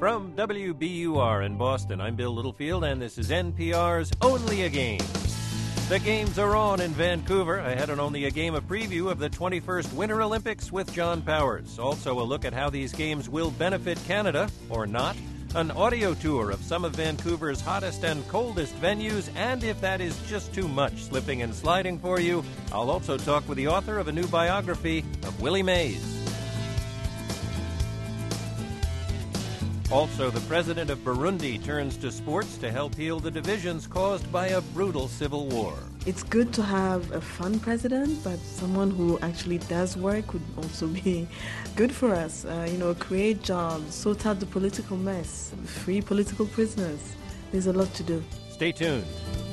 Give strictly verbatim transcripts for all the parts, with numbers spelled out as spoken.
From W B U R in Boston, I'm Bill Littlefield, and this is N P R's Only a Game. The games are on in Vancouver. I had an Only a Game, a preview of the twenty-first Winter Olympics with John Powers. Also a look at how these games will benefit Canada, or not. An audio tour of some of Vancouver's hottest and coldest venues, and if that is just too much slipping and sliding for you, I'll also talk with the author of a new biography of Willie Mays. Also, the president of Burundi turns to sports to help heal the divisions caused by a brutal civil war. It's good to have a fun president, but someone who actually does work would also be good for us. Uh, you know, create jobs, sort out the political mess, free political prisoners. There's a lot to do. Stay tuned.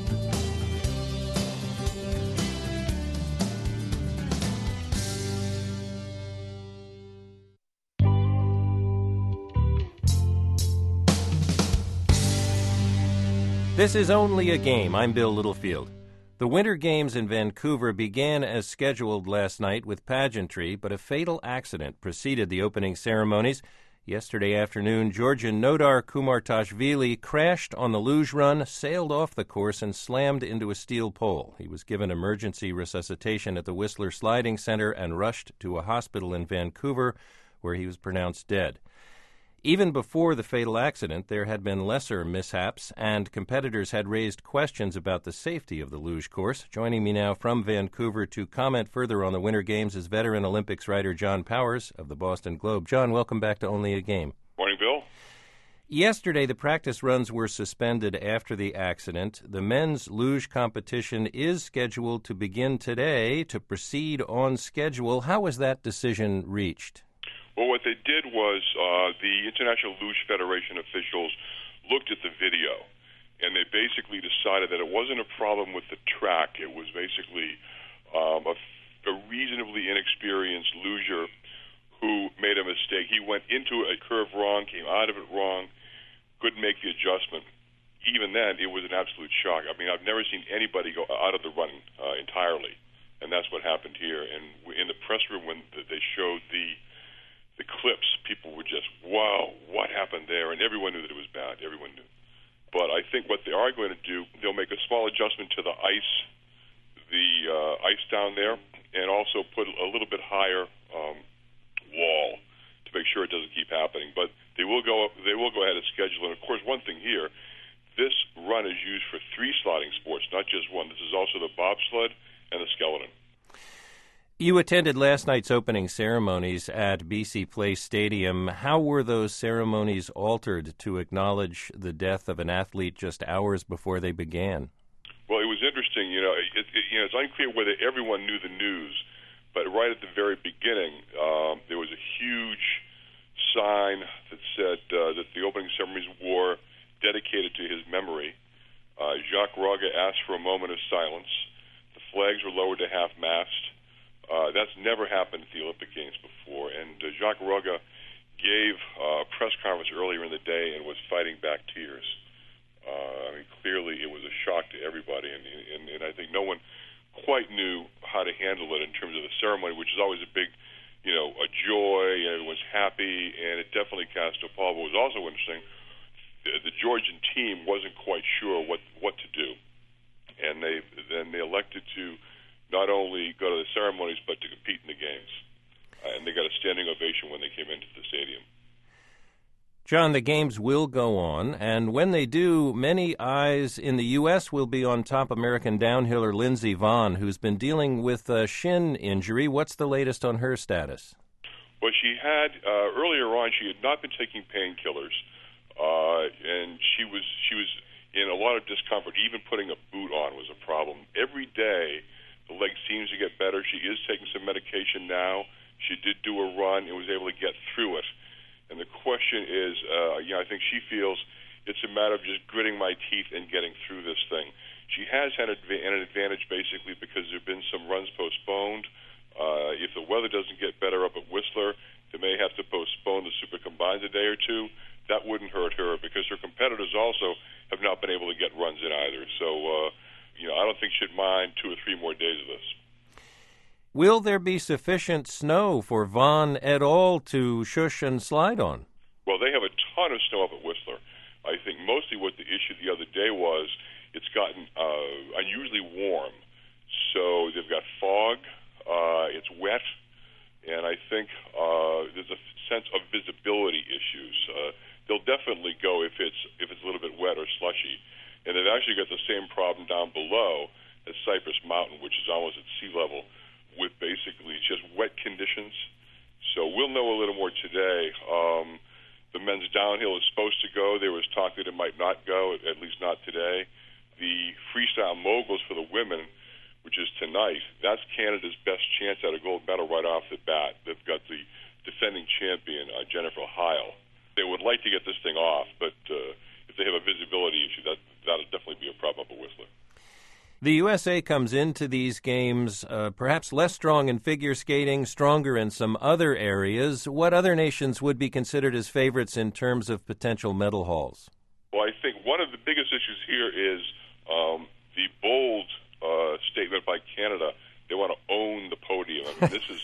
This is Only a Game. I'm Bill Littlefield. The Winter Games in Vancouver began as scheduled last night with pageantry, but a fatal accident preceded the opening ceremonies. Yesterday afternoon, Georgian Nodar Kumartashvili crashed on the luge run, sailed off the course, and slammed into a steel pole. He was given emergency resuscitation at the Whistler Sliding Center and rushed to a hospital in Vancouver, where he was pronounced dead. Even before the fatal accident, there had been lesser mishaps, and competitors had raised questions about the safety of the luge course. Joining me now from Vancouver to comment further on the Winter Games is veteran Olympics writer John Powers of the Boston Globe. John, welcome back to Only a Game. Morning, Bill. Yesterday, the practice runs were suspended after the accident. The men's luge competition is scheduled to begin today to proceed on schedule. How was that decision reached? Well, what they did was uh, the International Luge Federation officials looked at the video, and they basically decided that it wasn't a problem with the track. It was basically um, a, a reasonably inexperienced luger who made a mistake. He went into a curve wrong, came out of it wrong, couldn't make the adjustment. Even then, it was an absolute shock. I mean, I've never seen anybody go out of the run uh, entirely, and that's what happened here. And in the press room, when they showed the The clips, people were just, wow, what happened there? And everyone knew that it was bad. Everyone knew. But I think what they are going to do, they'll make a small adjustment to the ice, the uh, ice down there, and also put a little bit higher um, wall to make sure it doesn't keep happening. But they will go they will go ahead and schedule. And, of course, one thing here, this run is used for three sliding sports, not just one. This is also the bobsled and the skeleton. You attended last night's opening ceremonies at B C Place Stadium. How were those ceremonies altered to acknowledge the death of an athlete just hours before they began? Well, it was interesting. You know, it, it, you know, it's unclear whether everyone knew the news, but right at the very beginning, um, there was a huge sign that said uh, that the opening ceremonies were dedicated to his memory. Uh, Jacques Rogge asked for a moment of silence. The flags were lowered to half-mast. Uh, that's never happened at the Olympic Games before, and uh, Jacques Rogge gave uh, a press conference earlier in the day and was fighting back tears. Uh, I mean, clearly it was a shock to everybody, and, and, and I think no one quite knew how to handle it in terms of the ceremony, which is always a big, you know, a joy, and everyone's happy, and it definitely cast a pall. But what was also interesting, the, the Georgian team wasn't quite sure what, what to do, and they then they elected to not only go to the ceremonies, but to compete in the games. Uh, and they got a standing ovation when they came into the stadium. John, the games will go on, and when they do, many eyes in the U S will be on top American downhiller Lindsey Vonn, who's been dealing with a shin injury. What's the latest on her status? Well, she had, uh, earlier on, she had not been taking painkillers, uh, and she was, she was in a lot of discomfort. Even putting a boot on was a problem. Every day, the leg seems to get better. She is taking some medication now. She did do a run and was able to get through it. And the question is, uh, you know, I think she feels it's a matter of just gritting my teeth and getting through this thing. She has had an advantage basically because there have been some runs postponed. Uh, if the weather doesn't get better up at Whistler, they may have to postpone the Super Combines a day or two. That wouldn't hurt her because her competitors also have not been able to get runs in either. So, uh, you know, I don't think she'd mind two or three more days of this. Will there be sufficient snow for Vonn et al. To shush and slide on? Well, they have a ton of snow up at Whistler. I think mostly what the issue the other day was, it's gotten uh, unusually warm. So they've got fog, uh, it's wet, and I think uh, there's a sense of visibility issues. Uh, they'll definitely go if it's if it's a little bit wet or slushy. And they've actually got the same problem down below at Cypress Mountain, which is almost at sea level, with basically just wet conditions. So we'll know a little more today. Um, the men's downhill is supposed to go. There was talk that it might not go, at least not today. The freestyle moguls for the women, which is tonight, that's Canada's best chance at a gold medal right off the bat. They've got the defending champion, uh, Jennifer Heil. They would like to get this thing off, but uh, if they have a visibility issue, that, that'll definitely be a problem up at Whistler. The U S A comes into these games uh, perhaps less strong in figure skating, stronger in some other areas. What other nations would be considered as favorites in terms of potential medal hauls? Well, I think one of the biggest issues here is um, the bold uh, statement by Canada. They want to own the podium. I mean, this is,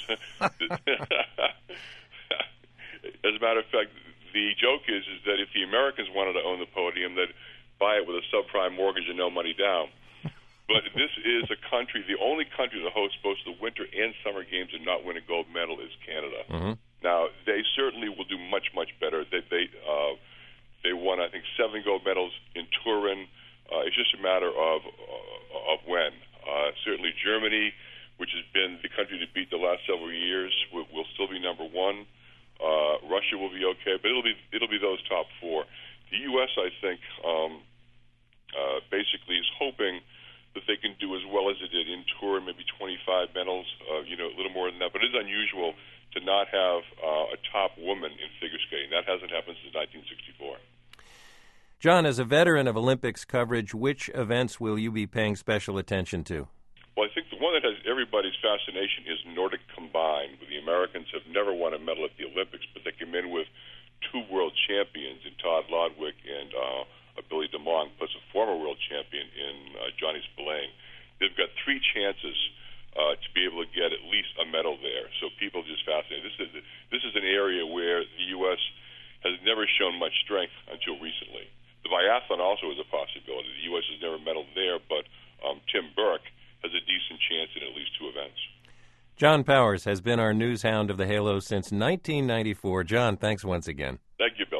as a matter of fact, the joke is is that if the Americans wanted to own the podium, they'd buy it with a subprime mortgage and no money down. But this is a country, the only country that hosts both the Winter and Summer Games and not win a gold medal is Canada. Mm-hmm. Now, they certainly will do much, much better. They they, uh, they won, I think, seven gold medals in Turin. Uh, it's just a matter of uh, of when. Uh, certainly Germany, which has been the country to beat the last several years, will, will still be number one. Uh, Russia will be okay, but it'll be it'll be those top four. The U S, I think, um, uh, basically is hoping that they can do as well as it did in Turin, maybe twenty-five medals, uh, you know, a little more than that. But it is unusual to not have uh, a top woman in figure skating. That hasn't happened since nineteen sixty-four. John, as a veteran of Olympics coverage, which events will you be paying special attention to? Well, I think the one that has everybody's fascination is Nordic combined. The Americans have never won a medal at the Olympics, but they come in with two world champions in Todd Lodwick and uh, Billy DeMong, plus a former world champion in uh, Johnny Spillane. They've got three chances uh, to be able to get at least a medal there. So people are just fascinated. This is this is an area where the U S has never shown much strength until recently. The biathlon also is a possibility. The U S has never medaled there, but um, Tim Burke has a decent chance in at least two events. John Powers has been our news hound of the Halo since nineteen ninety-four. John, thanks once again. Thank you, Bill.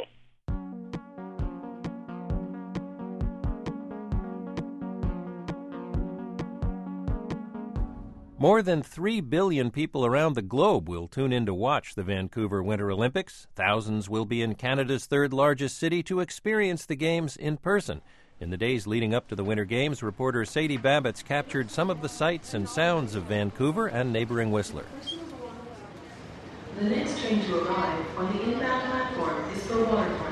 More than three billion people around the globe will tune in to watch the Vancouver Winter Olympics. Thousands will be in Canada's third-largest city to experience the Games in person. In the days leading up to the Winter Games, reporter Sadie Babbitts captured some of the sights and sounds of Vancouver and neighboring Whistler. The next train to arrive on the inbound platform is for Waterfront.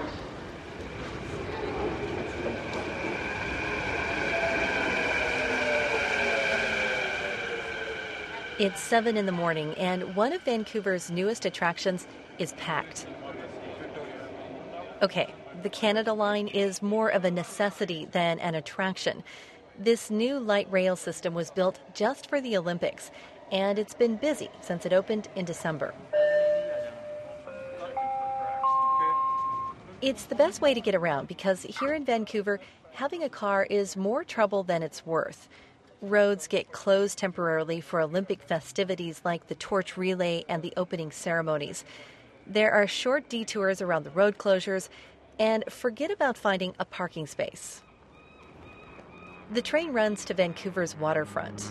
It's seven in the morning, and one of Vancouver's newest attractions is packed. Okay, the Canada Line is more of a necessity than an attraction. This new light rail system was built just for the Olympics, and it's been busy since it opened in December. It's the best way to get around because here in Vancouver, having a car is more trouble than it's worth. Roads get closed temporarily for Olympic festivities like the torch relay and the opening ceremonies. There are short detours around the road closures, and forget about finding a parking space. The train runs to Vancouver's waterfront.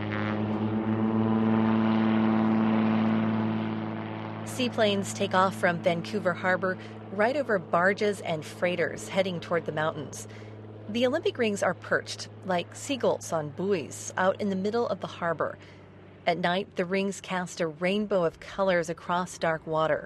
Seaplanes take off from Vancouver Harbor right over barges and freighters heading toward the mountains. The Olympic rings are perched, like seagulls on buoys, out in the middle of the harbor. At night, the rings cast a rainbow of colors across dark water.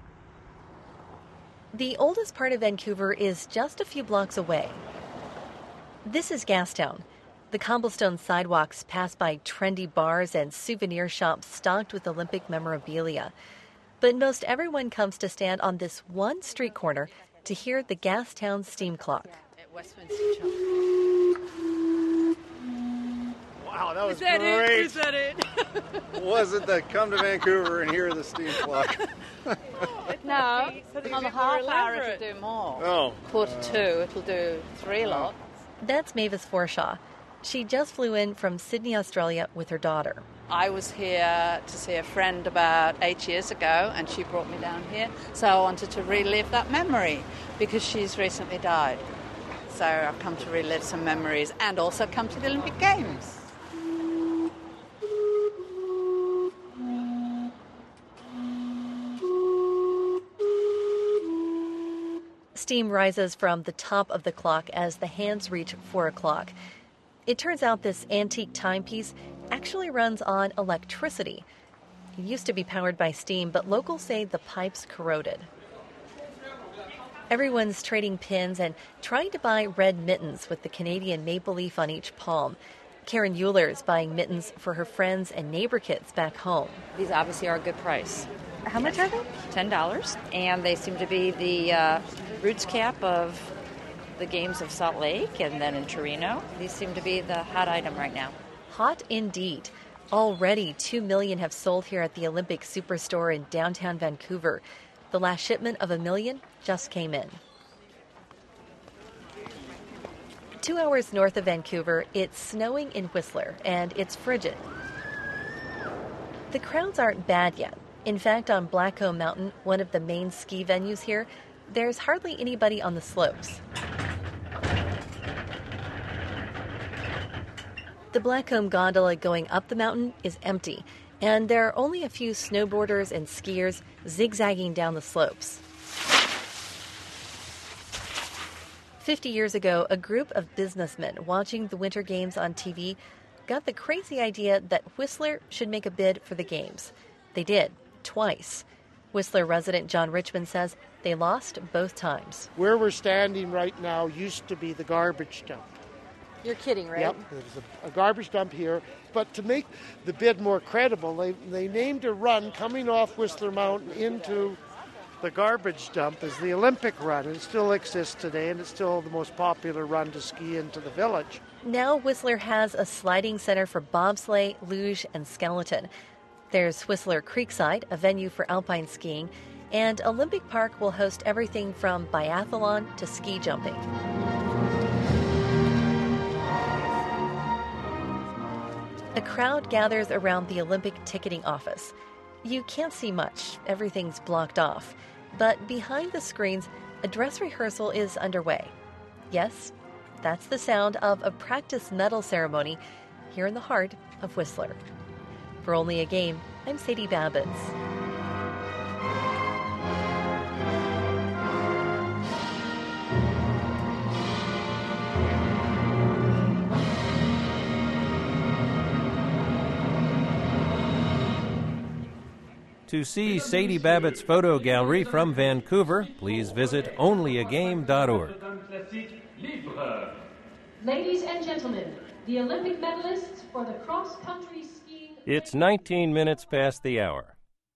The oldest part of Vancouver is just a few blocks away. This is Gastown. The cobblestone sidewalks pass by trendy bars and souvenir shops stocked with Olympic memorabilia. But most everyone comes to stand on this one street corner to hear the Gastown steam clock. Westminster Children. Wow, that was Is that great. it? Is that it? Was it the come to Vancouver and hear the steam clock? No, on the half hour it'll do more. Oh. Quarter two, it'll do three lots. That's Mavis Forshaw. She just flew in from Sydney, Australia with her daughter. I was here to see a friend about eight years ago, and she brought me down here. So I wanted to relive that memory because she's recently died. So I've come to relive some memories and also come to the Olympic Games. Steam rises from the top of the clock as the hands reach four o'clock. It turns out this antique timepiece actually runs on electricity. It used to be powered by steam, but locals say the pipes corroded. Everyone's trading pins and trying to buy red mittens with the Canadian maple leaf on each palm. Karen Euler is buying mittens for her friends and neighbor kids back home. These obviously are a good price. How much are they? ten dollars. And they seem to be the uh, roots cap of the games of Salt Lake and then in Torino. These seem to be the hot item right now. Hot indeed. Already two million have sold here at the Olympic Superstore in downtown Vancouver. The last shipment of a million just came in. Two hours north of Vancouver, it's snowing in Whistler, and it's frigid. The crowds aren't bad yet. In fact, on Blackcomb Mountain, one of the main ski venues here, there's hardly anybody on the slopes. The Blackcomb gondola going up the mountain is empty, and there are only a few snowboarders and skiers zigzagging down the slopes. Fifty years ago, a group of businessmen watching the Winter Games on T V got the crazy idea that Whistler should make a bid for the Games. They did, twice. Whistler resident John Richmond says they lost both times. Where we're standing right now used to be the garbage dump. You're kidding, right? Yep, there's a, a garbage dump here. But to make the bid more credible, they, they named a run coming off Whistler Mountain into the garbage dump as the Olympic run. It still exists today, and it's still the most popular run to ski into the village. Now Whistler has a sliding center for bobsleigh, luge, and skeleton. There's Whistler Creekside, a venue for alpine skiing, and Olympic Park will host everything from biathlon to ski jumping. A crowd gathers around the Olympic ticketing office. You can't see much, everything's blocked off. But behind the screens, a dress rehearsal is underway. Yes, that's the sound of a practice medal ceremony here in the heart of Whistler. For Only a Game, I'm Sadie Babbitts. To see Sadie Babbitt's photo gallery from Vancouver, please visit only a game dot org. Ladies and gentlemen, the Olympic medalists for the cross-country skiing... It's nineteen minutes past the hour.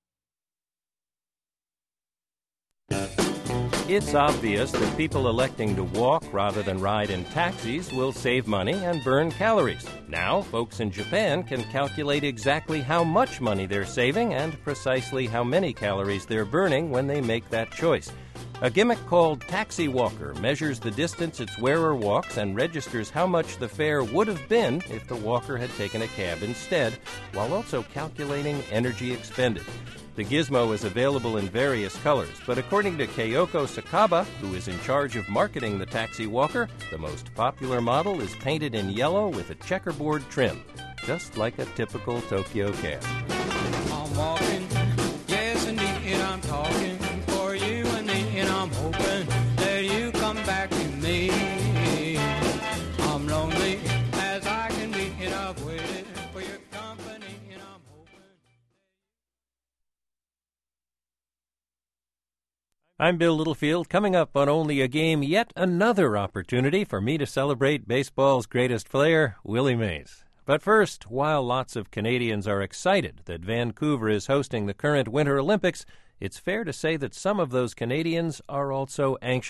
It's obvious that people electing to walk rather than ride in taxis will save money and burn calories. Now, folks in Japan can calculate exactly how much money they're saving and precisely how many calories they're burning when they make that choice. A gimmick called Taxi Walker measures the distance its wearer walks and registers how much the fare would have been if the walker had taken a cab instead, while also calculating energy expended. The gizmo is available in various colors, but according to Keiko Sakaba, who is in charge of marketing the Taxi Walker, the most popular model is painted in yellow with a checkerboard trim, just like a typical Tokyo cab. I'm walking, yes indeed, and I'm talking for you and me, and I'm hoping that you come back to me. I'm lonely as I can be, and I've waited for your company, and I'm hoping. I'm Bill Littlefield. Coming up on Only a Game, yet another opportunity for me to celebrate baseball's greatest player, Willie Mays. But first, while lots of Canadians are excited that Vancouver is hosting the current Winter Olympics, it's fair to say that some of those Canadians are also anxious.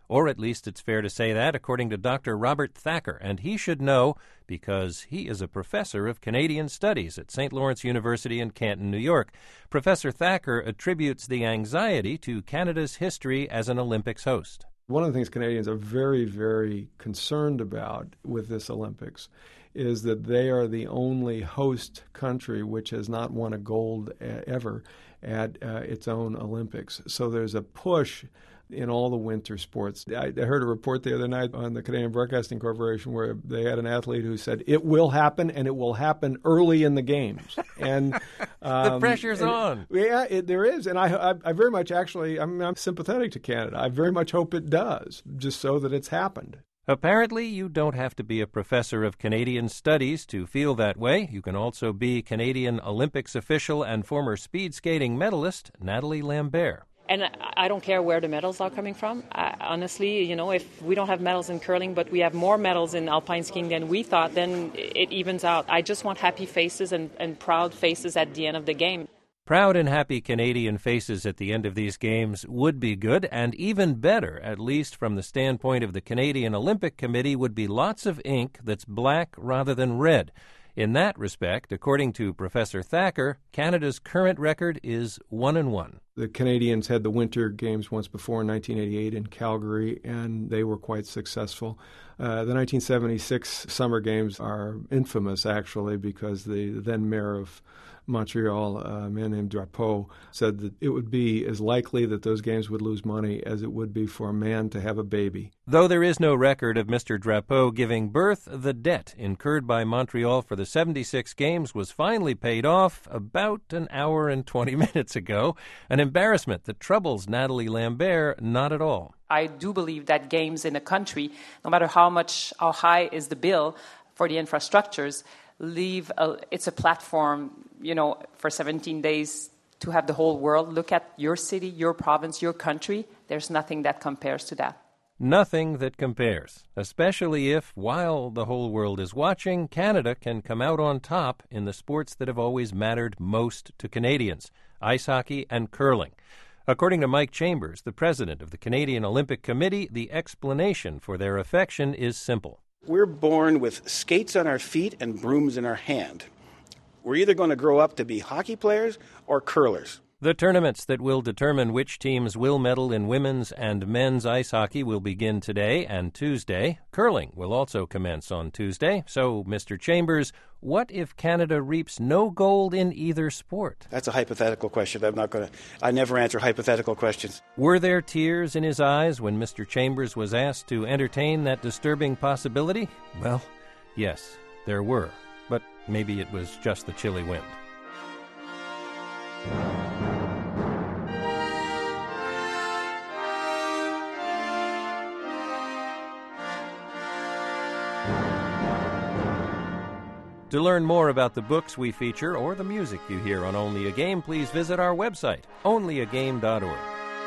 Or at least it's fair to say that, according to Doctor Robert Thacker, and he should know because he is a professor of Canadian Studies at Saint Lawrence University in Canton, New York. Professor Thacker attributes the anxiety to Canada's history as an Olympics host. One of the things Canadians are very, very concerned about with this Olympics is that they are the only host country which has not won a gold ever at uh, its own Olympics. So there's a push in all the winter sports. I, I heard a report the other night on the Canadian Broadcasting Corporation where they had an athlete who said, it will happen, and it will happen early in the games. And um, the pressure's and, on. Yeah, it, there is. And I, I, I very much actually, I'm, I'm sympathetic to Canada. I very much hope it does, just so that it's happened. Apparently, you don't have to be a professor of Canadian Studies to feel that way. You can also be Canadian Olympics official and former speed skating medalist Nathalie Lambert. And I don't care where the medals are coming from. I, honestly, you know, if we don't have medals in curling, but we have more medals in alpine skiing than we thought, then it evens out. I just want happy faces and, and proud faces at the end of the game. Proud and happy Canadian faces at the end of these games would be good, and even better, at least from the standpoint of the Canadian Olympic Committee, would be lots of ink that's black rather than red. In that respect, according to Professor Thacker, Canada's current record is one and one. The Canadians had the Winter Games once before in nineteen eighty-eight in Calgary, and they were quite successful. Uh, the nineteen seventy-six Summer Games are infamous, actually, because the then mayor of Montreal, a man named Drapeau, said that it would be as likely that those games would lose money as it would be for a man to have a baby. Though there is no record of Mister Drapeau giving birth, the debt incurred by Montreal for the seventy-six games was finally paid off about an hour and twenty minutes ago, an embarrassment that troubles Nathalie Lambert not at all. I do believe that games in a country, no matter how much, how high is the bill for the infrastructures, leave a, it's a platform, you know, for seventeen days to have the whole world look at your city, your province, your country. There's nothing that compares to that. Nothing that compares, especially if, while the whole world is watching, Canada can come out on top in the sports that have always mattered most to Canadians, ice hockey and curling. According to Mike Chambers, the president of the Canadian Olympic Committee, the explanation for their affection is simple. We're born with skates on our feet and brooms in our hand. We're either going to grow up to be hockey players or curlers. The tournaments that will determine which teams will medal in women's and men's ice hockey will begin today and Tuesday. Curling will also commence on Tuesday. So, Mister Chambers, what if Canada reaps no gold in either sport? That's a hypothetical question. I'm not going to. I never answer hypothetical questions. Were there tears in his eyes when Mister Chambers was asked to entertain that disturbing possibility? Well, yes, there were. But maybe it was just the chilly wind. To learn more about the books we feature or the music you hear on Only a Game, please visit our website, only a game dot org.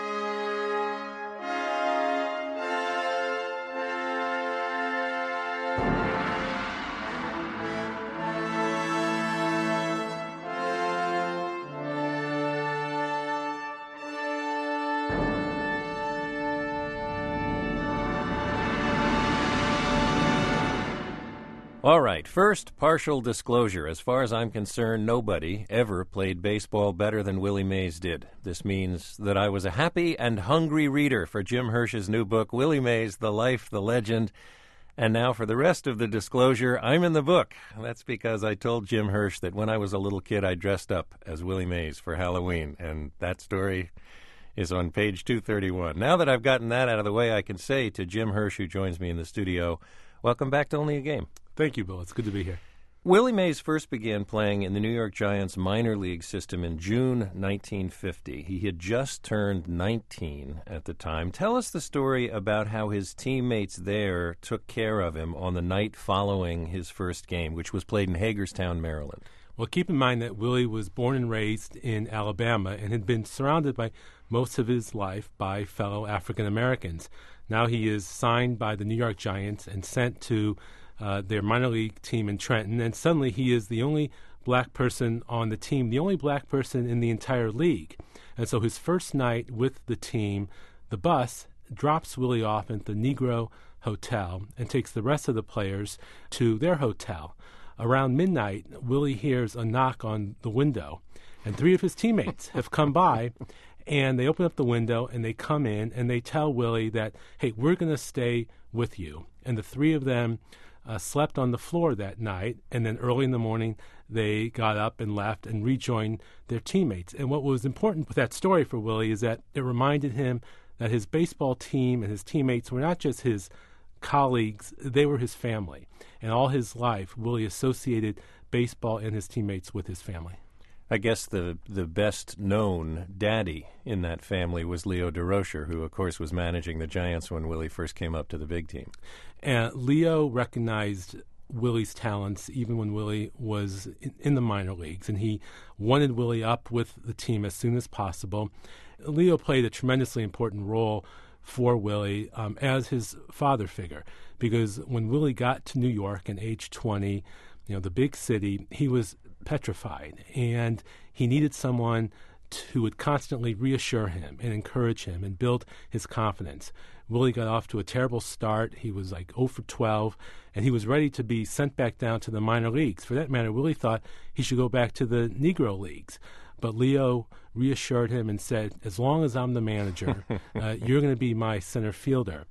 All right, first, partial disclosure. As far as I'm concerned, nobody ever played baseball better than Willie Mays did. This means that I was a happy and hungry reader for Jim Hirsch's new book, Willie Mays, The Life, the Legend. And now for the rest of the disclosure, I'm in the book. That's because I told Jim Hirsch that when I was a little kid, I dressed up as Willie Mays for Halloween. And that story is on page two thirty-one. Now that I've gotten that out of the way, I can say to Jim Hirsch, who joins me in the studio, welcome back to Only a Game. Thank you, Bill. It's good to be here. Willie Mays first began playing in the New York Giants minor league system in June nineteen fifty. He had just turned nineteen at the time. Tell us the story about how his teammates there took care of him on the night following his first game, which was played in Hagerstown, Maryland. Well, keep in mind that Willie was born and raised in Alabama and had been surrounded by most of his life by fellow African Americans. Now he is signed by the New York Giants and sent to Uh, their minor league team in Trenton, and suddenly he is the only black person on the team, the only black person in the entire league. And so his first night with the team, the bus drops Willie off at the Negro Hotel and takes the rest of the players to their hotel. Around midnight, Willie hears a knock on the window, and three of his teammates have come by, and they open up the window, and they come in, and they tell Willie that, hey, we're going to stay with you. And the three of them uh, slept on the floor that night, and then early in the morning, they got up and left and rejoined their teammates. And what was important with that story for Willie is that it reminded him that his baseball team and his teammates were not just his colleagues, they were his family. And all his life, Willie associated baseball and his teammates with his family. I guess the the best known daddy in that family was Leo Durocher, who, of course, was managing the Giants when Willie first came up to the big team. And Leo recognized Willie's talents even when Willie was in, in the minor leagues, and he wanted Willie up with the team as soon as possible. Leo played a tremendously important role for Willie um, as his father figure, because when Willie got to New York at age twenty, you know, the big city, he was petrified, and he needed someone to, who would constantly reassure him and encourage him and build his confidence. Willie got off to a terrible start. He was like oh for twelve, and he was ready to be sent back down to the minor leagues. For that matter, Willie thought he should go back to the Negro Leagues. But Leo reassured him and said, as long as I'm the manager, uh, you're going to be my center fielder.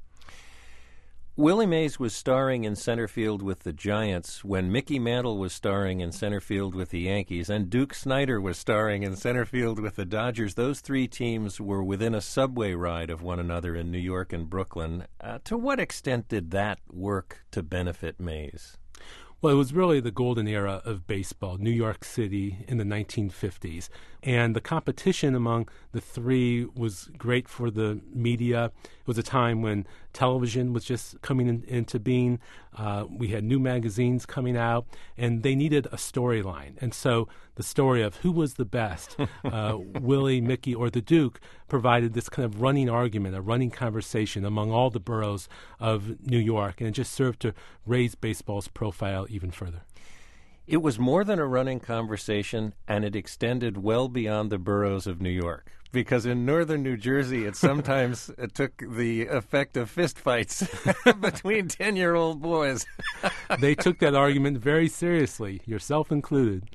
Willie Mays was starring in center field with the Giants when Mickey Mantle was starring in center field with the Yankees, and Duke Snider was starring in center field with the Dodgers. Those three teams were within a subway ride of one another in New York and Brooklyn. Uh, to what extent did that work to benefit Mays? Well, it was really the golden era of baseball, New York City in the nineteen fifties. And the competition among the three was great for the media. It was a time when television was just coming in, into being. Uh, we had new magazines coming out, and they needed a storyline. And so the story of who was the best, uh, Willie, Mickey, or the Duke, provided this kind of running argument, a running conversation among all the boroughs of New York, and it just served to raise baseball's profile even further. It was more than a running conversation, and it extended well beyond the boroughs of New York. Because in northern New Jersey, it sometimes it took the effect of fistfights between ten-year-old boys. They took that argument very seriously, yourself included.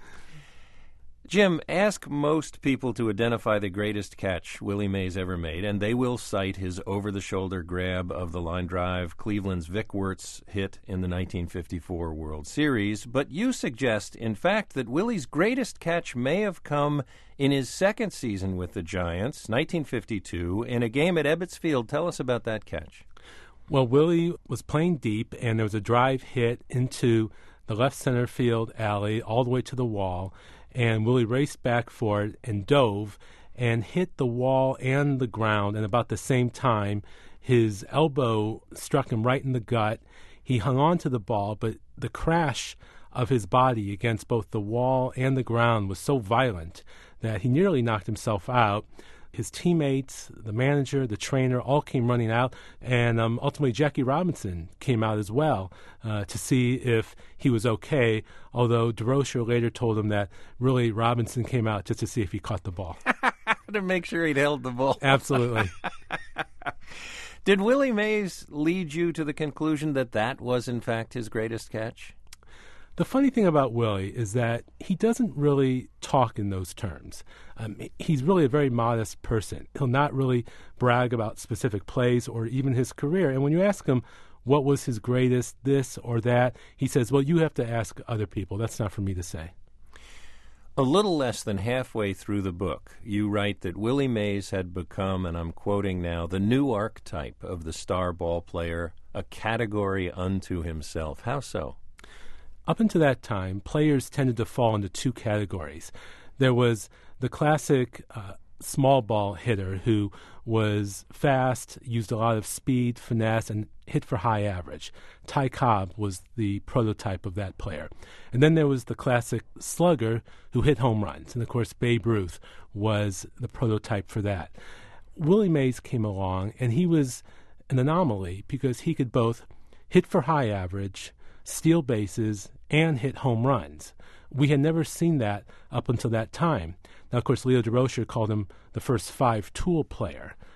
Jim, ask most people to identify the greatest catch Willie Mays ever made, and they will cite his over-the-shoulder grab of the line drive, Cleveland's Vic Wertz hit in the nineteen fifty-four World Series. But you suggest, in fact, that Willie's greatest catch may have come in his second season with the Giants, nineteen fifty-two, in a game at Ebbets Field. Tell us about that catch. Well, Willie was playing deep, and there was a drive hit into the left center field alley all the way to the wall. And Willie raced back for it and dove and hit the wall and the ground. And about the same time, his elbow struck him right in the gut. He hung on to the ball, but the crash of his body against both the wall and the ground was so violent that he nearly knocked himself out. His teammates, the manager, the trainer, all came running out, and um, ultimately Jackie Robinson came out as well uh, to see if he was okay, although Durocher later told him that really Robinson came out just to see if he caught the ball. To make sure he'd held the ball. Absolutely. Did Willie Mays lead you to the conclusion that that was, in fact, his greatest catch? The funny thing about Willie is that he doesn't really talk in those terms. Um, he's really a very modest person. He'll not really brag about specific plays or even his career. And when you ask him what was his greatest this or that, he says, well, you have to ask other people. That's not for me to say. A little less than halfway through the book, you write that Willie Mays had become, and I'm quoting now, the new archetype of the star ball player, a category unto himself. How so? Up until that time, players tended to fall into two categories. There was the classic uh, small ball hitter who was fast, used a lot of speed, finesse, and hit for high average. Ty Cobb was the prototype of that player. And then there was the classic slugger who hit home runs. And, of course, Babe Ruth was the prototype for that. Willie Mays came along, and he was an anomaly because he could both hit for high average, steal bases, and hit home runs. We had never seen that up until that time. Now, of course, Leo Durocher called him the first five-tool player.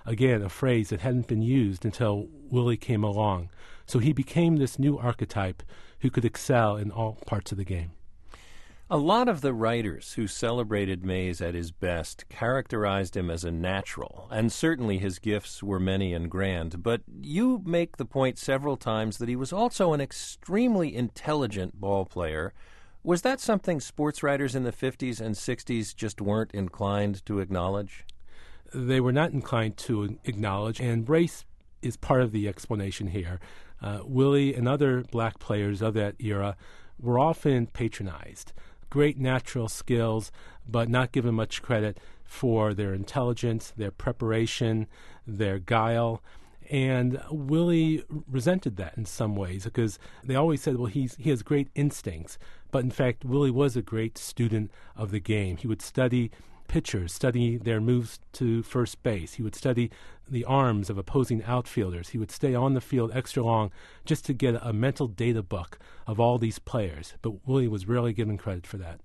again, a phrase that hadn't been used until Willie came along. So he became this new archetype who could excel in all parts of the game. A lot of the writers who celebrated Mays at his best characterized him as a natural, and certainly his gifts were many and grand, but you make the point several times that he was also an extremely intelligent ball player. Was that something sports writers in the fifties and sixties just weren't inclined to acknowledge? They were not inclined to acknowledge, and race is part of the explanation here. Uh, Willie and other black players of that era were often patronized. Great natural skills, but not given much credit for their intelligence, their preparation, their guile. And Willie resented that in some ways because they always said, well, he's, he has great instincts. But in fact, Willie was a great student of the game. He would study pitchers, study their moves to first base. He would study the arms of opposing outfielders. He would stay on the field extra long just to get a mental data book of all these players. But Willie was rarely given credit for that.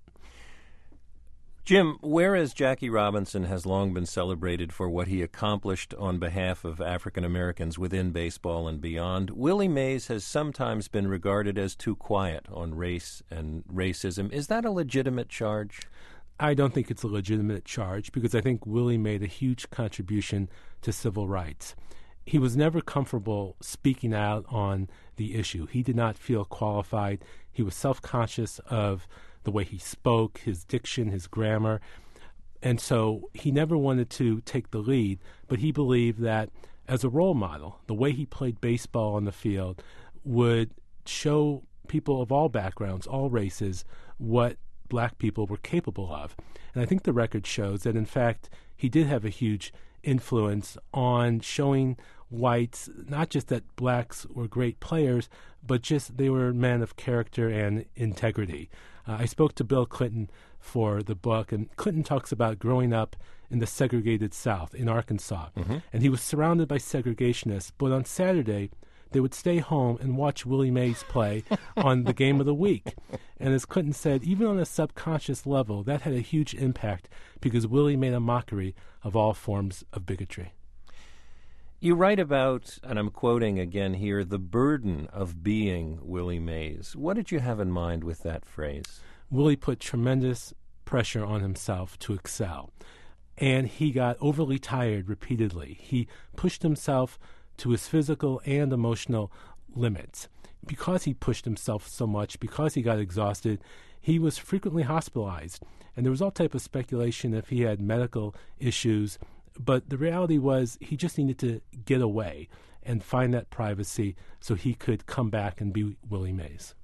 Jim, whereas Jackie Robinson has long been celebrated for what he accomplished on behalf of African Americans within baseball and beyond, Willie Mays has sometimes been regarded as too quiet on race and racism. Is that a legitimate charge? I don't think it's a legitimate charge because I think Willie made a huge contribution to civil rights. He was never comfortable speaking out on the issue. He did not feel qualified. He was self-conscious of the way he spoke, his diction, his grammar. And so he never wanted to take the lead, but he believed that as a role model, the way he played baseball on the field would show people of all backgrounds, all races, what black people were capable of. And I think the record shows that, in fact, he did have a huge influence on showing whites, not just that blacks were great players, but just they were men of character and integrity. Uh, I spoke to Bill Clinton for the book, and Clinton talks about growing up in the segregated South, in Arkansas. Mm-hmm. And he was surrounded by segregationists, but on Saturday, they would stay home and watch Willie Mays play on the game of the week. And as Clinton said, even on a subconscious level, that had a huge impact because Willie made a mockery of all forms of bigotry. You write about, and I'm quoting again here, the burden of being Willie Mays. What did you have in mind with that phrase? Willie put tremendous pressure on himself to excel, and he got overly tired repeatedly. He pushed himself to his physical and emotional limits. Because he pushed himself so much, because he got exhausted, he was frequently hospitalized. And there was all type of speculation if he had medical issues, but the reality was he just needed to get away and find that privacy so he could come back and be Willie Mays.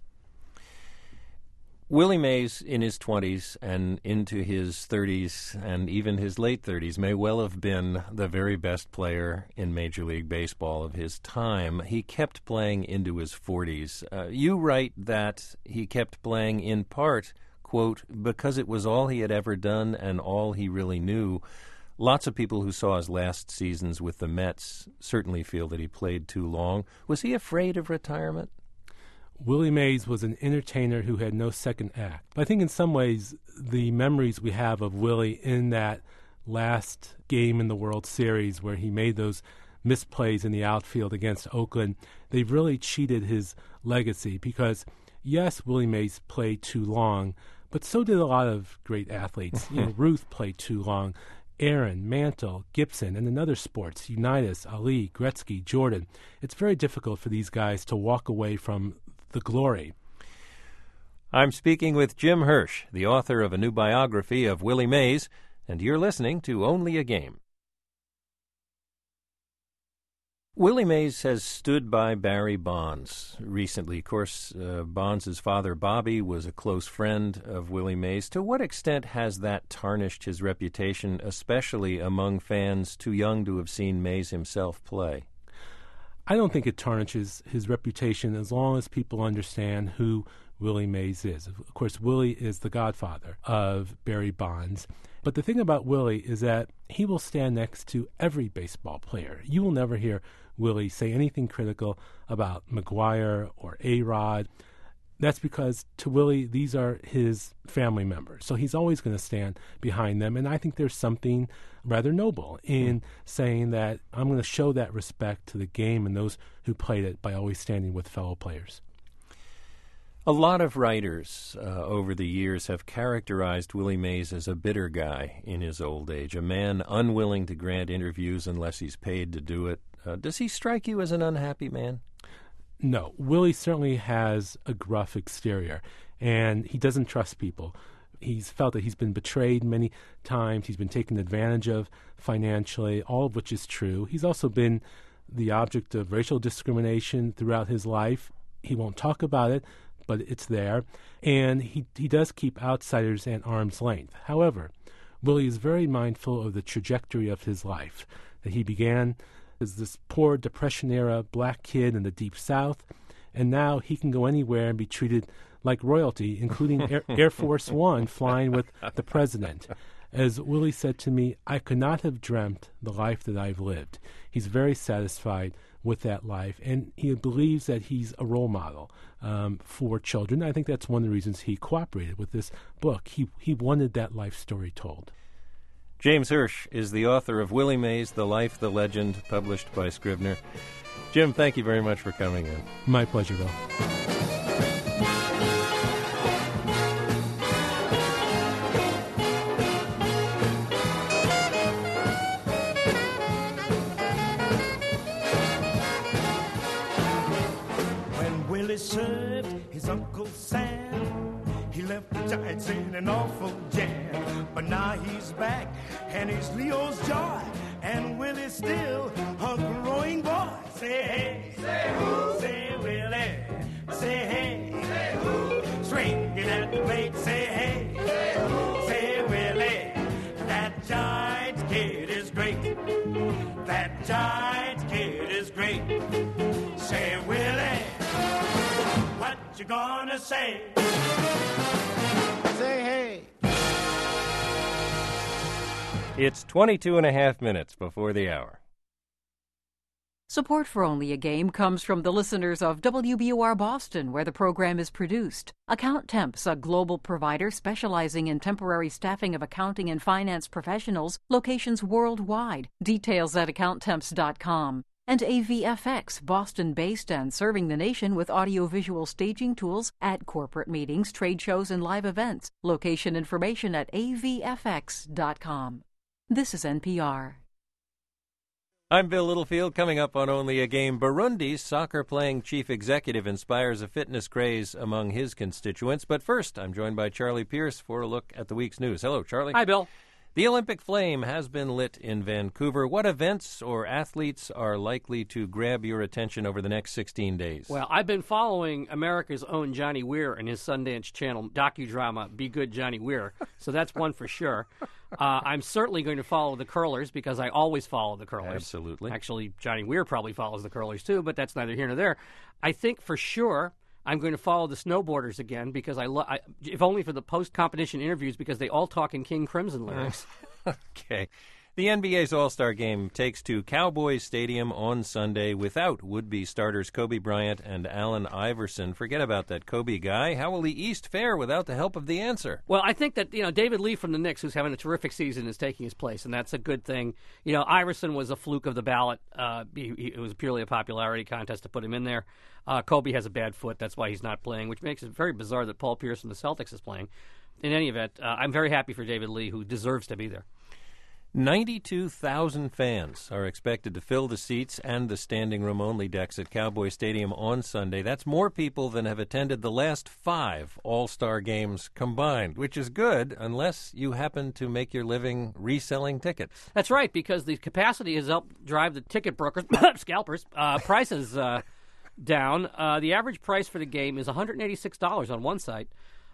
Willie Mays, in his twenties and into his thirties and even his late thirties, may well have been the very best player in Major League Baseball of his time. He kept playing into his forties. Uh, you write that he kept playing in part, quote, because it was all he had ever done and all he really knew. Lots of people who saw his last seasons with the Mets certainly feel that he played too long. Was he afraid of retirement? Willie Mays was an entertainer who had no second act. But I think in some ways the memories we have of Willie in that last game in the World Series where he made those misplays in the outfield against Oakland, they've really cheated his legacy because, yes, Willie Mays played too long, but so did a lot of great athletes. You know, Ruth played too long. Aaron, Mantle, Gibson, and in other sports, Unitas, Ali, Gretzky, Jordan. It's very difficult for these guys to walk away from the glory. I'm speaking with Jim Hirsch, the author of a new biography of Willie Mays, and you're listening to Only a Game. Willie Mays has stood by Barry Bonds recently. Of course, uh, Bonds' father, Bobby, was a close friend of Willie Mays. To what extent has that tarnished his reputation, especially among fans too young to have seen Mays himself play? I don't think it tarnishes his reputation as long as people understand who Willie Mays is. Of course, Willie is the godfather of Barry Bonds. But the thing about Willie is that he will stand next to every baseball player. You will never hear Willie say anything critical about McGwire or A-Rod. That's because to Willie, these are his family members. So he's always going to stand behind them. And I think there's something rather noble in saying that I'm going to show that respect to the game and those who played it by always standing with fellow players. A lot of writers uh, over the years have characterized Willie Mays as a bitter guy in his old age, a man unwilling to grant interviews unless he's paid to do it. Uh, does he strike you as an unhappy man? No, Willie certainly has a gruff exterior, and he doesn't trust people. He's felt that he's been betrayed many times. He's been taken advantage of financially, all of which is true. He's also been the object of racial discrimination throughout his life. He won't talk about it, but it's there. And he, he does keep outsiders at arm's length. However, Willie is very mindful of the trajectory of his life, that he began as this poor Depression-era black kid in the Deep South, and now he can go anywhere and be treated like royalty, including Air, Air Force One flying with the president. As Willie said to me, I could not have dreamt the life that I've lived. He's very satisfied with that life, and he believes that he's a role model um, for children. I think that's one of the reasons he cooperated with this book. He, he wanted that life story told. James Hirsch is the author of Willie Mays, The Life, the Legend, published by Scribner. Jim, thank you very much for coming in. My pleasure, Bill. When Willie served his Uncle Sam, he left the Giants in an awful jam. But now he's back, and he's Leo's joy, and Willie's still a growing boy. Say hey, say who? Say Willie. Say hey, say who? Swinging at the plate. Say hey, say who? Say Willie. That Giants kid is great. That Giants kid is great. Say Willie, what you gonna say? Say hey. It's twenty-two and a half minutes before the hour. Support for Only a Game comes from the listeners of W B U R Boston, where the program is produced. Account Temps, a global provider specializing in temporary staffing of accounting and finance professionals, locations worldwide. Details at account temps dot com. And A V F X, Boston-based and serving the nation with audiovisual staging tools at corporate meetings, trade shows, and live events. Location information at A V F X dot com. This is N P R. I'm Bill Littlefield. Coming up on Only a Game, Burundi's soccer-playing chief executive inspires a fitness craze among his constituents. But first, I'm joined by Charlie Pierce for a look at the week's news. Hello, Charlie. Hi, Bill. The Olympic flame has been lit in Vancouver. What events or athletes are likely to grab your attention over the next sixteen days? Well, I've been following America's own Johnny Weir and his Sundance Channel docudrama, Be Good, Johnny Weir. So that's one for sure. Uh, I'm certainly going to follow the curlers because I always follow the curlers. Absolutely. Actually, Johnny Weir probably follows the curlers too, but that's neither here nor there. I think for sure I'm going to follow the snowboarders again because I, lo- I if only for the post-competition interviews because they all talk in King Crimson lyrics. Okay. The N B A's All-Star Game takes to Cowboys Stadium on Sunday without would-be starters Kobe Bryant and Allen Iverson. Forget about that Kobe guy. How will the East fare without the help of the answer? Well, I think that, you know, David Lee from the Knicks, who's having a terrific season, is taking his place, and that's a good thing. You know, Iverson was a fluke of the ballot. Uh, he, he, it was purely a popularity contest to put him in there. Uh, Kobe has a bad foot. That's why he's not playing, which makes it very bizarre that Paul Pierce from the Celtics is playing. In any event, uh, I'm very happy for David Lee, who deserves to be there. ninety-two thousand fans are expected to fill the seats and the standing room only decks at Cowboy Stadium on Sunday. That's more people than have attended the last five All-Star games combined, which is good unless you happen to make your living reselling tickets. That's right, because the capacity has helped drive the ticket brokers, scalpers, uh, prices uh, down. Uh, the average price for the game is one hundred eighty-six dollars on one site.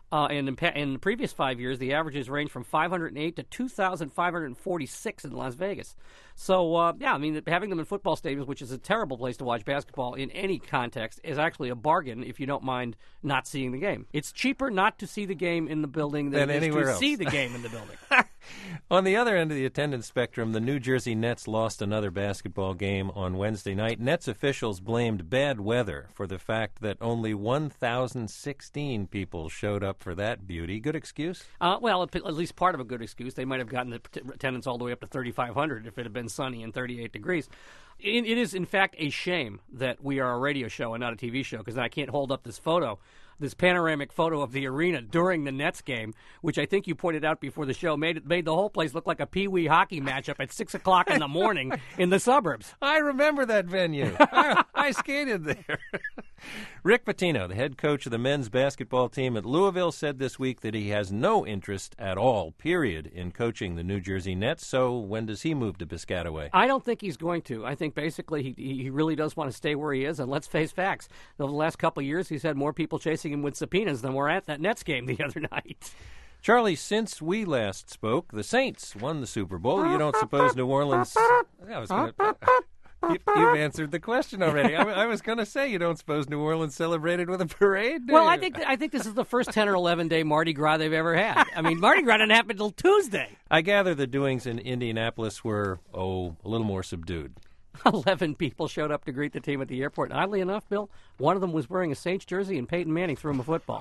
Uh, and in, pa- in the previous five years, the averages range from five hundred eight to two thousand five hundred forty-six in Las Vegas. So, uh, yeah, I mean, having them in football stadiums, which is a terrible place to watch basketball in any context, is actually a bargain if you don't mind not seeing the game. It's cheaper not to see the game in the building than, than it is anywhere to else. see the game in the building. On the other end of the attendance spectrum, the New Jersey Nets lost another basketball game on Wednesday night. Nets officials blamed bad weather for the fact that only one thousand sixteen people showed up for that beauty. Good excuse? Uh, well, at at least part of a good excuse. They might have gotten the t- attendance all the way up to thirty-five hundred if it had been sunny and thirty-eight degrees. It, it is, in fact, a shame that we are a radio show and not a T V show, because I can't hold up this photo, this panoramic photo of the arena during the Nets game, which I think you pointed out before the show, made it, made the whole place look like a Pee-wee hockey matchup at six o'clock in the morning in the suburbs. I remember that venue. I, I skated there. Rick Pitino, the head coach of the men's basketball team at Louisville, said this week that he has no interest at all, period, in coaching the New Jersey Nets. So when does he move to Piscataway? I don't think he's going to. I think basically he he really does want to stay where he is, and let's face facts. Over the last couple of years, he's had more people chasing him with subpoenas than were at that Nets game the other night. Charlie, since we last spoke, the Saints won the Super Bowl. You don't suppose New Orleans... I was gonna... You, you've answered the question already. I, I was going to say you don't suppose New Orleans celebrated with a parade, do Well, you? I think th- I think this is the first ten or eleven day Mardi Gras they've ever had. I mean, Mardi Gras didn't happen until Tuesday. I gather the doings in Indianapolis were, oh, a little more subdued. Eleven people showed up to greet the team at the airport. And oddly enough, Bill, one of them was wearing a Saints jersey, and Peyton Manning threw him a football.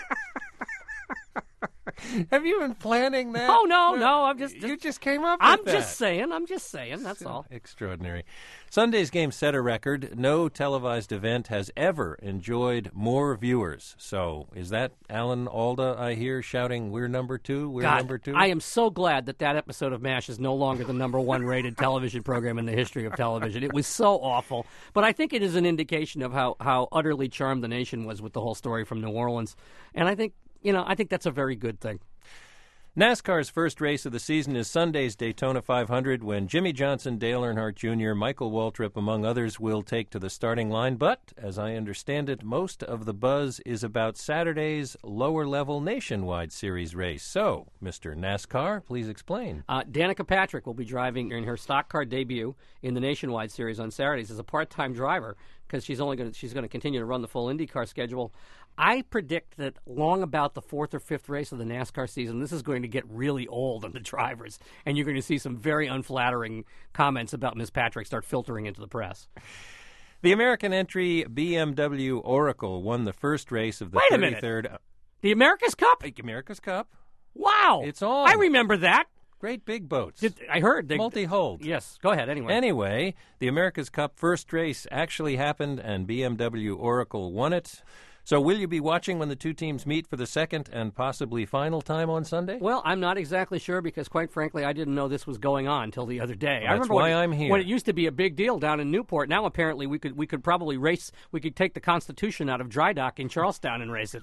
Have you been planning that? Oh, no, no. I'm just, You just came up with I'm that. just saying. I'm just saying. That's all. Extraordinary. Sunday's game set a record. No televised event has ever enjoyed more viewers. So is that Alan Alda, I hear, shouting, we're number two, we're God, number two? I am so glad that that episode of MASH is no longer the number one rated television program in the history of television. It was so awful. But I think it is an indication of how, how utterly charmed the nation was with the whole story from New Orleans. And I think, you know, I think that's a very good thing. NASCAR's first race of the season is Sunday's Daytona five hundred, when Jimmy Johnson, Dale Earnhardt Junior, Michael Waltrip, among others, will take to the starting line. But, as I understand it, most of the buzz is about Saturday's lower-level Nationwide Series race. So, Mister NASCAR, please explain. Uh, Danica Patrick will be driving in her stock car debut in the Nationwide Series on Saturdays as a part-time driver, because she's only going to she's going to continue to run the full IndyCar schedule. I predict that long about the fourth or fifth race of the NASCAR season, this is going to get really old on the drivers, and you're going to see some very unflattering comments about Miss Patrick start filtering into the press. The American entry B M W Oracle won the first race of the Wait a minute. thirty-third. The America's Cup? America's Cup. Wow. It's on. I remember that. Great big boats. Did, I heard. They, Multi-hold. Yes. Go ahead, anyway. Anyway, the America's Cup first race actually happened, and B M W Oracle won it. So will you be watching when the two teams meet for the second and possibly final time on Sunday? Well, I'm not exactly sure because, quite frankly, I didn't know this was going on until the other day. That's I remember why when, I'm here. when it used to be a big deal down in Newport. Now, apparently, we could we could probably race. We could take the Constitution out of dry dock in Charlestown and race it.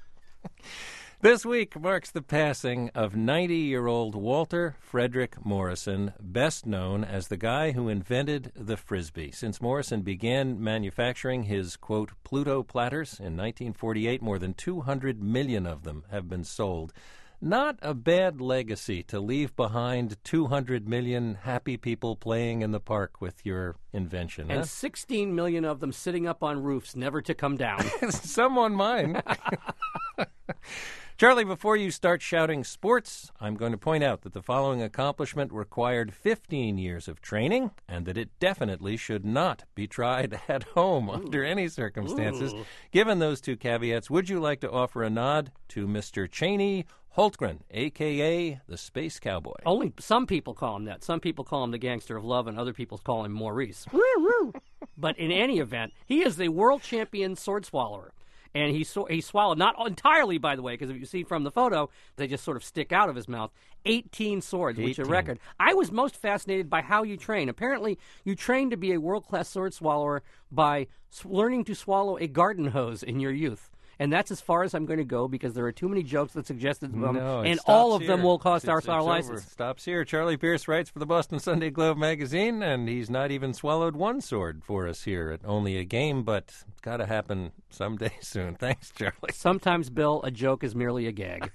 This week marks the passing of ninety-year-old Walter Frederick Morrison, best known as the guy who invented the Frisbee. Since Morrison began manufacturing his, quote, Pluto platters in nineteen forty-eight, more than two hundred million of them have been sold. Not a bad legacy to leave behind two hundred million happy people playing in the park with your invention. And huh? sixteen million of them sitting up on roofs, never to come down. Some on mine. Charlie, before you start shouting sports, I'm going to point out that the following accomplishment required fifteen years of training and that it definitely should not be tried at home Ooh. under any circumstances. Ooh. Given those two caveats, would you like to offer a nod to Mister Cheney Holtgren, a k a the Space Cowboy? Only some people call him that. Some people call him the Gangster of Love, and other people call him Maurice. But in any event, he is the world champion sword swallower. And he sw- he swallowed, not entirely, by the way, because if you see from the photo, they just sort of stick out of his mouth, eighteen swords, which is a record. I was most fascinated by how you train. Apparently, you train to be a world-class sword swallower by sw- learning to swallow a garden hose in your youth. And that's as far as I'm going to go because there are too many jokes that suggested them, No, it and stops all of here. them will cost It's- our, it's our over. license. Stops here. Charlie Pierce writes for the Boston Sunday Globe magazine, and he's not even swallowed one sword for us here at Only a Game, but it's got to happen someday soon. Thanks, Charlie. Sometimes, Bill, a joke is merely a gag.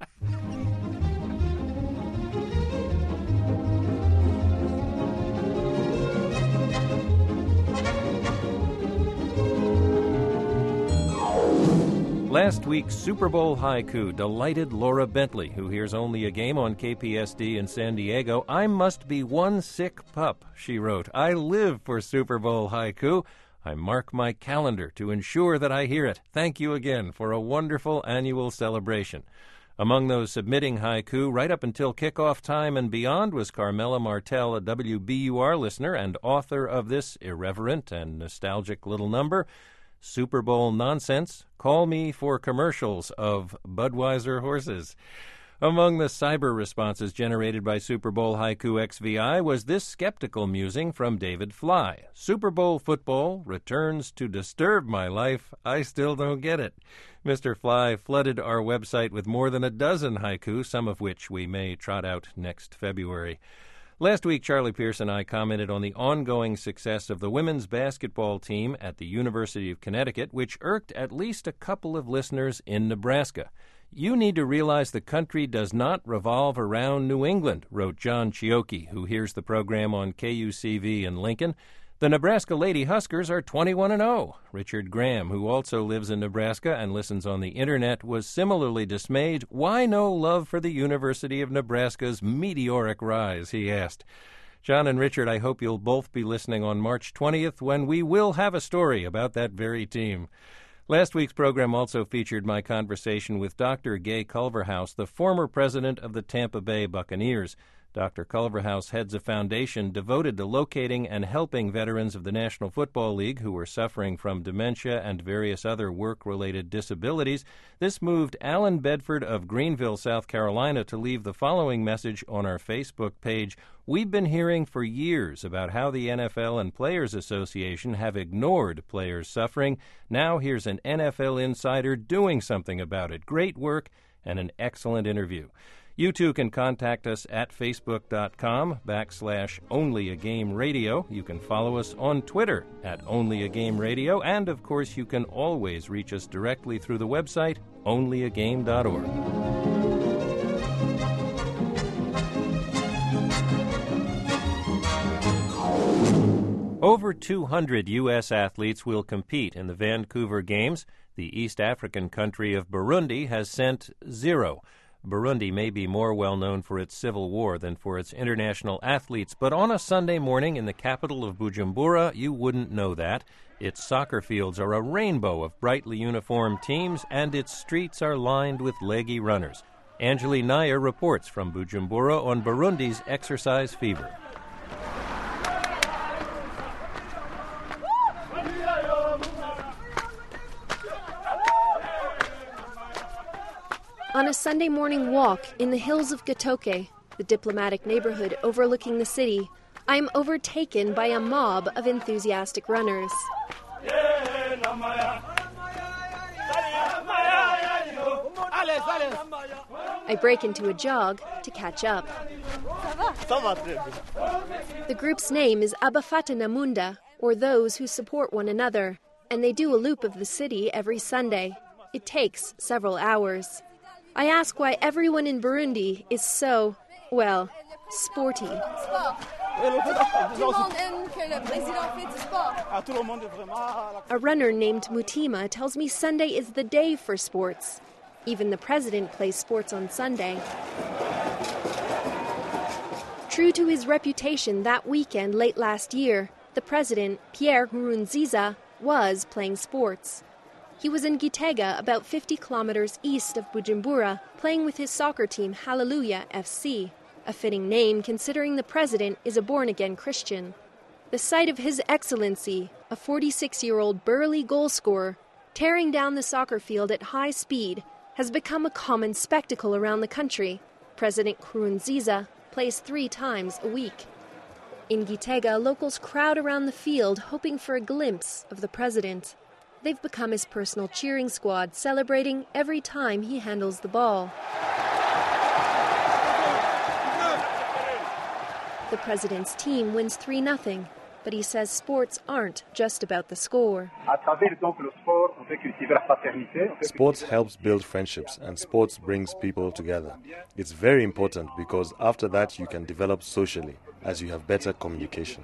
Last week's Super Bowl haiku delighted Laura Bentley, who hears Only a Game on K P S D in San Diego. I must be one sick pup, she wrote. I live for Super Bowl haiku. I mark my calendar to ensure that I hear it. Thank you again for a wonderful annual celebration. Among those submitting haiku right up until kickoff time and beyond was Carmela Martel, a W B U R listener and author of this irreverent and nostalgic little number, Super Bowl nonsense, call me for commercials of Budweiser horses. Among the cyber responses generated by Super Bowl Haiku X V I was this skeptical musing from David Fly. Super Bowl football returns to disturb my life. I still don't get it. Mister Fly flooded our website with more than a dozen haiku, some of which we may trot out next February. Last week, Charlie Pierce and I commented on the ongoing success of the women's basketball team at the University of Connecticut, which irked at least a couple of listeners in Nebraska. You need to realize the country does not revolve around New England, wrote John Chiocchi, who hears the program on K U C V in Lincoln. The Nebraska Lady Huskers are twenty-one and oh. Richard Graham, who also lives in Nebraska and listens on the Internet, was similarly dismayed. Why no love for the University of Nebraska's meteoric rise, he asked. John and Richard, I hope you'll both be listening on March twentieth when we will have a story about that very team. Last week's program also featured my conversation with Doctor Gay Culverhouse, the former president of the Tampa Bay Buccaneers. Doctor Culverhouse heads a foundation devoted to locating and helping veterans of the National Football League who were suffering from dementia and various other work-related disabilities. This moved Alan Bedford of Greenville, South Carolina, to leave the following message on our Facebook page. We've been hearing for years about how the N F L and Players Association have ignored players suffering. Now here's an N F L insider doing something about it. Great work and an excellent interview. You too can contact us at facebook.com backslash onlyagameradio. You can follow us on Twitter at onlyagameradio. And, of course, you can always reach us directly through the website only a game dot org. Over two hundred U S athletes will compete in the Vancouver Games. The East African country of Burundi has sent zero. Burundi may be more well known for its civil war than for its international athletes, but on a Sunday morning in the capital of Bujumbura, you wouldn't know that. Its soccer fields are a rainbow of brightly uniformed teams, and its streets are lined with leggy runners. Angeli Nair reports from Bujumbura on Burundi's exercise fever. On a Sunday morning walk in the hills of Gatoke, the diplomatic neighborhood overlooking the city, I am overtaken by a mob of enthusiastic runners. I break into a jog to catch up. The group's name is Abafata Namunda, or those who support one another, and they do a loop of the city every Sunday. It takes several hours. I ask why everyone in Burundi is so, well, sporty. A runner named Mutima tells me Sunday is the day for sports. Even the president plays sports on Sunday. True to his reputation that weekend late last year, the president, Pierre Nkurunziza, was playing sports. He was in Gitega, about fifty kilometers east of Bujumbura, playing with his soccer team Hallelujah F C, a fitting name considering the president is a born-again Christian. The sight of His Excellency, a forty-six-year-old burly goal scorer, tearing down the soccer field at high speed has become a common spectacle around the country. President Nkurunziza plays three times a week. In Gitega, locals crowd around the field hoping for a glimpse of the president. They've become his personal cheering squad, celebrating every time he handles the ball. The president's team wins three nothing, but he says sports aren't just about the score. Sports helps build friendships and sports brings people together. It's very important because after that you can develop socially as you have better communication.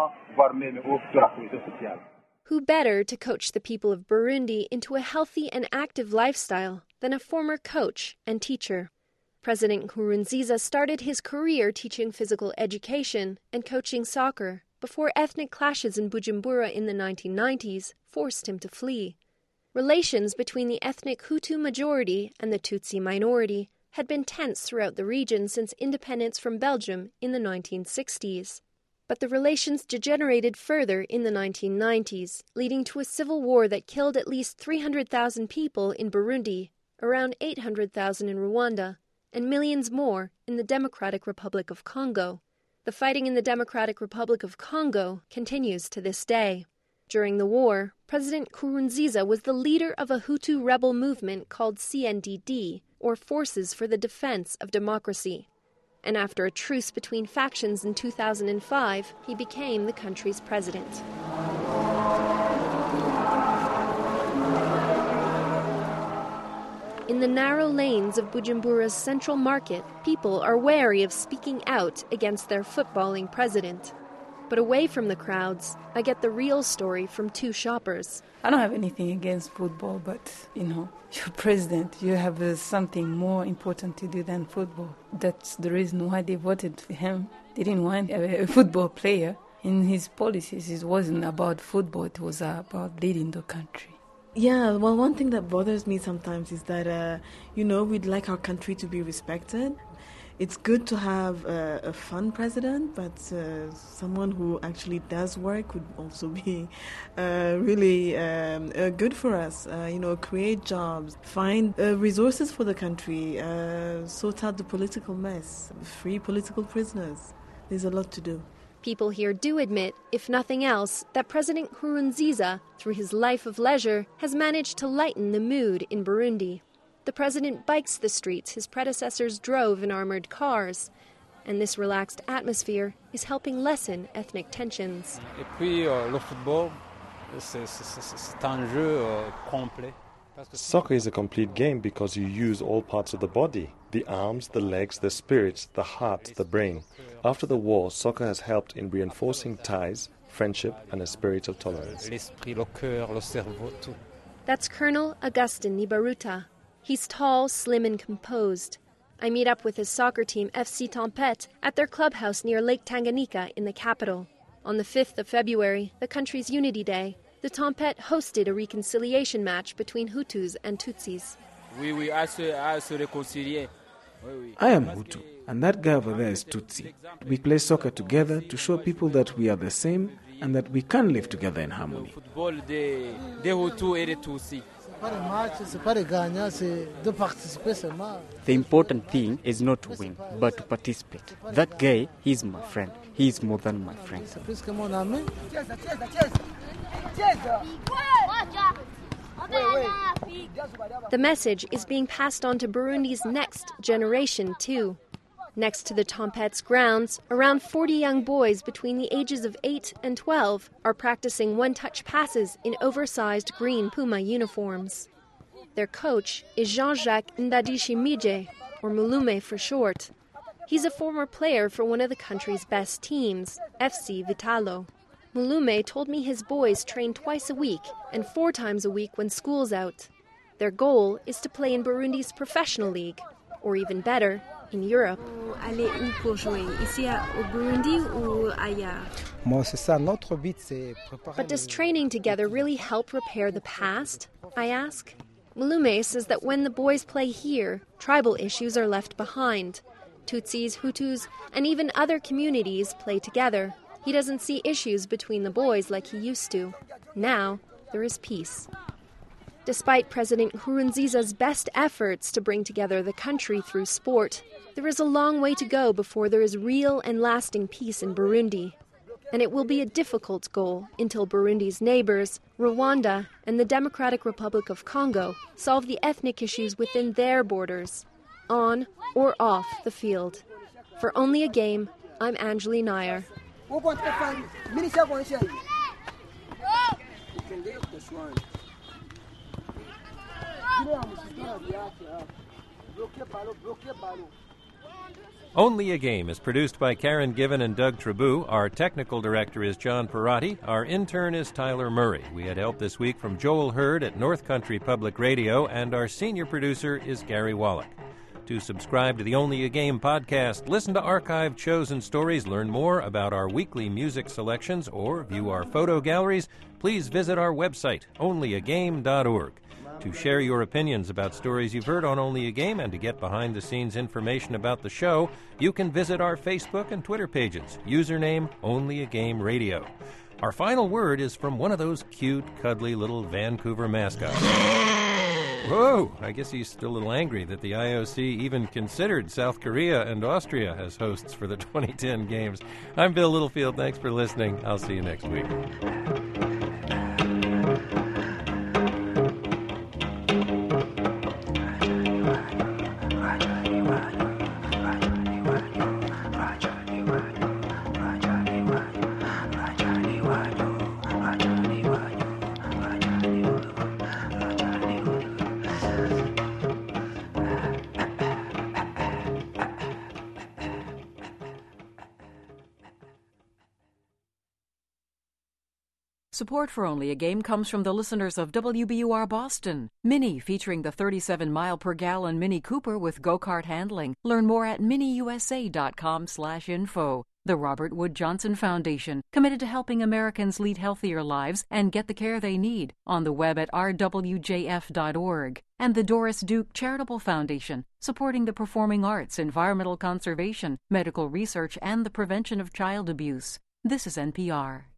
Who better to coach the people of Burundi into a healthy and active lifestyle than a former coach and teacher? President Nkurunziza started his career teaching physical education and coaching soccer before ethnic clashes in Bujumbura in the nineteen nineties forced him to flee. Relations between the ethnic Hutu majority and the Tutsi minority had been tense throughout the region since independence from Belgium in the nineteen sixties. But the relations degenerated further in the nineteen nineties, leading to a civil war that killed at least three hundred thousand people in Burundi, around eight hundred thousand in Rwanda, and millions more in the Democratic Republic of Congo. The fighting in the Democratic Republic of Congo continues to this day. During the war, President Nkurunziza was the leader of a Hutu rebel movement called C N D D, or Forces for the Defense of Democracy. And after a truce between factions in two thousand five, he became the country's president. In the narrow lanes of Bujumbura's central market, people are wary of speaking out against their footballing president. But away from the crowds, I get the real story from two shoppers. I don't have anything against football, but, you know, you're president. You have uh, something more important to do than football. That's the reason why they voted for him. They didn't want a, a football player. In his policies, it wasn't about football. It was about leading the country. Yeah, well, one thing that bothers me sometimes is that, uh, you know, we'd like our country to be respected. It's good to have uh, a fun president, but uh, someone who actually does work would also be uh, really um, uh, good for us. Uh, you know, create jobs, find uh, resources for the country, uh, sort out the political mess, free political prisoners. There's a lot to do. People here do admit, if nothing else, that President Nkurunziza, through his life of leisure, has managed to lighten the mood in Burundi. The president bikes the streets his predecessors drove in armored cars, and this relaxed atmosphere is helping lessen ethnic tensions. Et puis, euh, le football, c'est, c'est, c'est un jeu euh, complet. Soccer is a complete game because you use all parts of the body, the arms, the legs, the spirit, the heart, the brain. After the war, soccer has helped in reinforcing ties, friendship, and a spirit of tolerance. L'esprit, le cœur, le cerveau, tout. That's Colonel Augustin Nibaruta. He's tall, slim, and composed. I meet up with his soccer team, F C Tempête, at their clubhouse near Lake Tanganyika in the capital. On the fifth of February, the country's Unity Day, the Tempête hosted a reconciliation match between Hutus and Tutsis. Oui, oui, à se, à se réconcilier. I am Hutu, and that guy over there is Tutsi. We play soccer together to show people that we are the same and that we can live together in harmony. The important thing is not to win, but to participate. That guy, he's my friend. He's more than my friend. The message is being passed on to Burundi's next generation, too. Next to the Tempête's grounds, around forty young boys between the ages of eight and twelve are practicing one-touch passes in oversized green Puma uniforms. Their coach is Jean-Jacques Ndadishimije, or Mulume for short. He's a former player for one of the country's best teams, F C Vitalo. Mulume told me his boys train twice a week and four times a week when school's out. Their goal is to play in Burundi's professional league, or even better, in Europe. Aller où pour jouer? Ici au Burundi ou ailleurs? But does training together really help repair the past? I ask. Mulume says that when the boys play here, tribal issues are left behind. Tutsis, Hutus, and even other communities play together. He doesn't see issues between the boys like he used to. Now, there is peace. Despite President Nkurunziza's best efforts to bring together the country through sport, there is a long way to go before there is real and lasting peace in Burundi. and it will be a difficult goal until Burundi's neighbors, Rwanda and the Democratic Republic of Congo, solve the ethnic issues within their borders, on or off the field. For Only a Game, I'm Anjali Nair. Only a Game is produced by Karen Given and Doug Trabou. Our technical director is John Perotti. Our intern is Tyler Murray. We had help this week from Joel Hurd at North Country Public Radio, and our senior producer is Gary Wallach. To subscribe to the Only a Game podcast, listen to archived shows and stories, learn more about our weekly music selections, or view our photo galleries, please visit our website, only a game dot org. To share your opinions about stories you've heard on Only a Game and to get behind-the-scenes information about the show, you can visit our Facebook and Twitter pages, username Only a Game Radio. Our final word is from one of those cute, cuddly little Vancouver mascots. Whoa, I guess he's still a little angry that the I O C even considered South Korea and Austria as hosts for the twenty ten games. I'm Bill Littlefield. Thanks for listening. I'll see you next week. Support for Only a Game comes from the listeners of W B U R Boston. Mini, featuring the thirty-seven mile per gallon Mini Cooper with go-kart handling. Learn more at mini u s a dot com slash info. The Robert Wood Johnson Foundation, committed to helping Americans lead healthier lives and get the care they need, on the web at r w j f dot org. And the Doris Duke Charitable Foundation, supporting the performing arts, environmental conservation, medical research, and the prevention of child abuse. This is N P R.